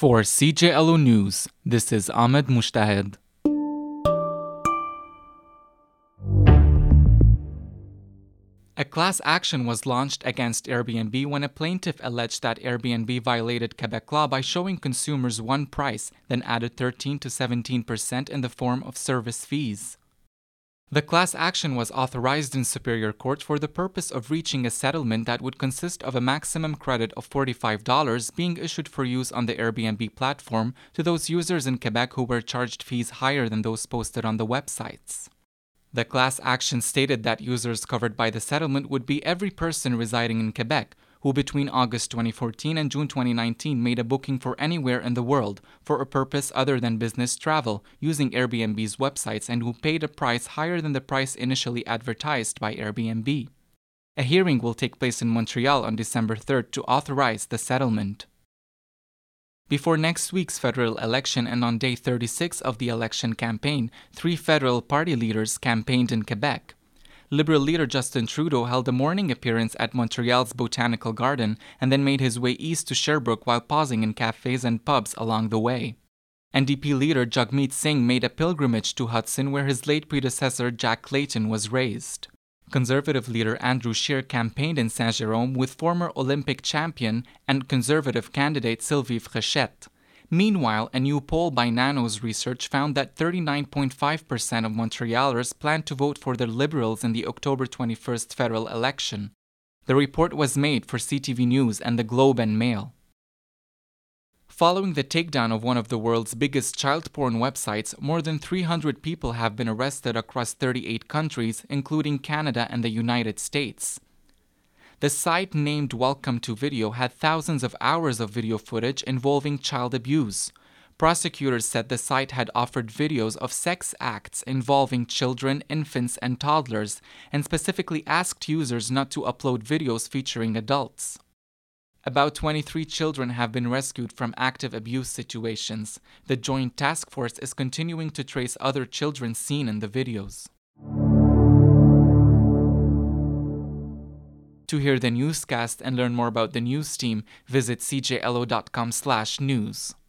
For CJLO News, this is Ahmed Mushtahed. A class action was launched against Airbnb when a plaintiff alleged that Airbnb violated Quebec law by showing consumers one price, then added 13 to 17% in the form of service fees. The class action was authorized in Superior Court for the purpose of reaching a settlement that would consist of a maximum credit of $45 being issued for use on the Airbnb platform to those users in Quebec who were charged fees higher than those posted on the websites. The class action stated that users covered by the settlement would be every person residing in Quebec who between August 2014 and June 2019 made a booking for anywhere in the world for a purpose other than business travel using Airbnb's websites and who paid a price higher than the price initially advertised by Airbnb. A hearing will take place in Montreal on December 3rd to authorize the settlement. Before next week's federal election and on day 36 of the election campaign, 3 federal party leaders campaigned in Quebec. Liberal leader Justin Trudeau held a morning appearance at Montreal's Botanical Garden and then made his way east to Sherbrooke while pausing in cafes and pubs along the way. NDP leader Jagmeet Singh made a pilgrimage to Hudson where his late predecessor Jack Clayton was raised. Conservative leader Andrew Scheer campaigned in Saint-Jérôme with former Olympic champion and Conservative candidate Sylvie Fréchette. Meanwhile, a new poll by Nanos Research found that 39.5% of Montrealers plan to vote for the Liberals in the October 21st federal election. The report was made for CTV News and the Globe and Mail. Following the takedown of one of the world's biggest child porn websites, more than 300 people have been arrested across 38 countries, including Canada and the United States. The site named Welcome to Video had thousands of hours of video footage involving child abuse. Prosecutors said the site had offered videos of sex acts involving children, infants, and toddlers, and specifically asked users not to upload videos featuring adults. About 23 children have been rescued from active abuse situations. The Joint Task Force is continuing to trace other children seen in the videos. To hear the newscast and learn more about the news team, visit cjlo.com/news.